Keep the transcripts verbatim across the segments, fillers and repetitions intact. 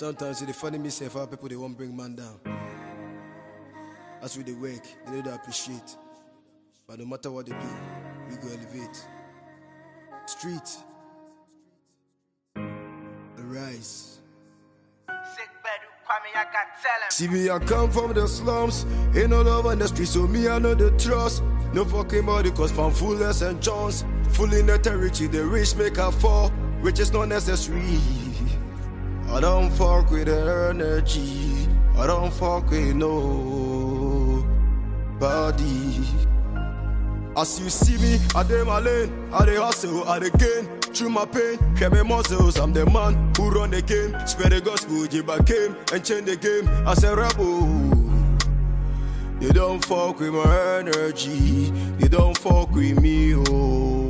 Sometimes it's funny myself how people they won't bring man down. As we they work, they don't appreciate. But no matter what they do, we go elevate. Street, arise. See me, I come from the slums. Ain't no love on the street, so me I know the trust. No fucking body, cause from fullness and chance. Full in the territory, the rich make a fall. Which is not necessary. I don't fuck with the energy. I don't fuck with no body. As you see me, I dey my lane, I dey hustle, I dey gain. Through my pain, share my muscles, I'm the man who run the game. Spread the gospel, Jiba came and change the game as a rebel. They don't fuck with my energy, they don't fuck with me, oh.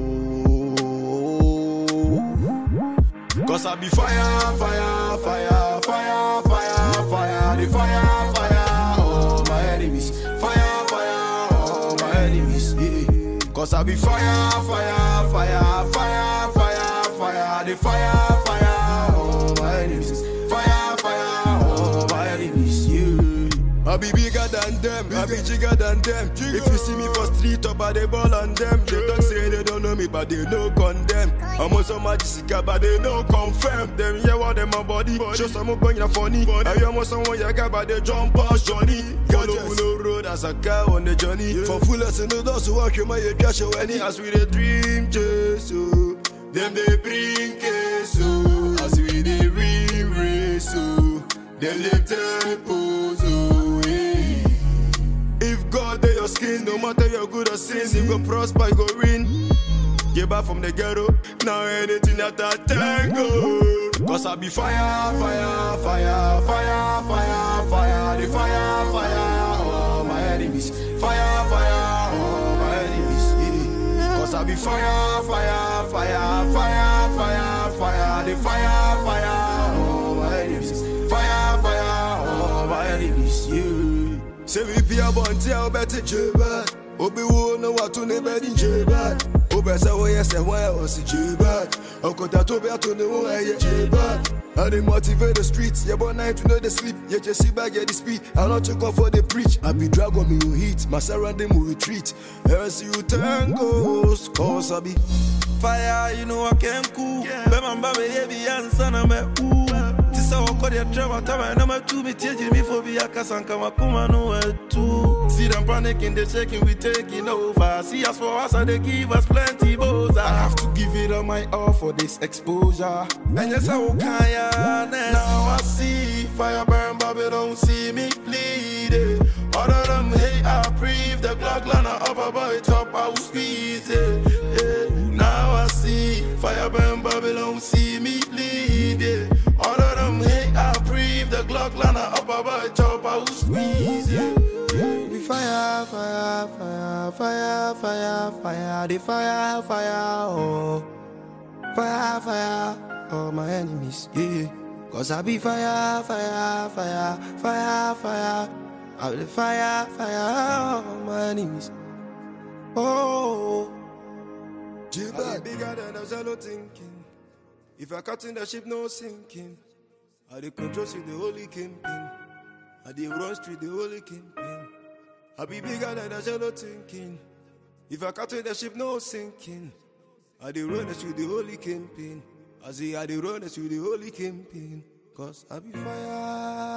Cause I be fire, fire, fire, fire, fire, fire, the fire, fire, oh my enemies. Fire, fire, oh my enemies, yeah. Cause I be fire, fire, fire, fire, fire, fire, the fire, fire, oh my enemies. Fire, fire, oh my enemies, yeah. I be bigger than them, I be bigger than them. If you see me for street up, I they ball on them. They talk say they don't know me, but they no condemn. I'm also magic, but they no confirm. Them yeah, what them my body, show some up on your funny. I am also someone you got, but they jump past Johnny. Follow no road as a car on the journey. For full lesson, those who walk you my cash any as we the dream chase, so them they bring case, so as we the real race, so they live tempo, so if God they your skin, no matter your good or sins, you go prosper, you go win. Get back from the ghetto, now anything that I tango. Cause I be fire, fire, fire, fire, fire, fire, the fire, fire, oh my enemies. Fire, fire, oh my enemies, yeah. Cause I be fire, fire, fire, fire, fire, fire, the fire, fire, oh my enemies. Fire, fire, oh my enemies, yeah. Say we be a bunch of better jabba. Obi wo no watu ne bedi jabba. Obesa wo yes and why was it jabba. Okota to be to no way jabba. I dey motivate the streets, yeah, but night to know the sleep. Yeah, just see back get the speed. I not to go for the preach. I be drag on me will hit, my surrounding will retreat. As you tangos, cause I be fire, you know I can cool. Bema mbabe yebi ansana me ooh. Tisa wakodi ya trema tama na matu mi teji mi fobi ya kasanka makuma no too. See them panicking, they shaking, we taking over. See us for us and they give us plenty boza. I have to give it all my all for this exposure. And yes I will kaya. Now I see fire burn, but they don't see me bleeding. All of them hate, I breathe. The Glock line up above it top, I will squeeze it. Yeah. Now I see fire burn, but they don't see me bleeding. All of them hate, I breathe. The Glock line up above it top, I will squeeze it. We fire, fire, fire, fire, fire, fire, the fire, fire, oh, fire, fire, oh my enemies, yeah. Cause I be fire, fire, fire, fire, fire, I be the fire, fire, oh my enemies, oh. Jibba bigger than a shallow thinking. If I cut in the ship, no sinking. I the control see the holy kingpin. I the run street the holy kingpin. I be bigger than a shallow thinking. If I cut in the ship, no sinking. I the run with the holy kingpin. I say I the run with the holy kingpin. Cause I be fire.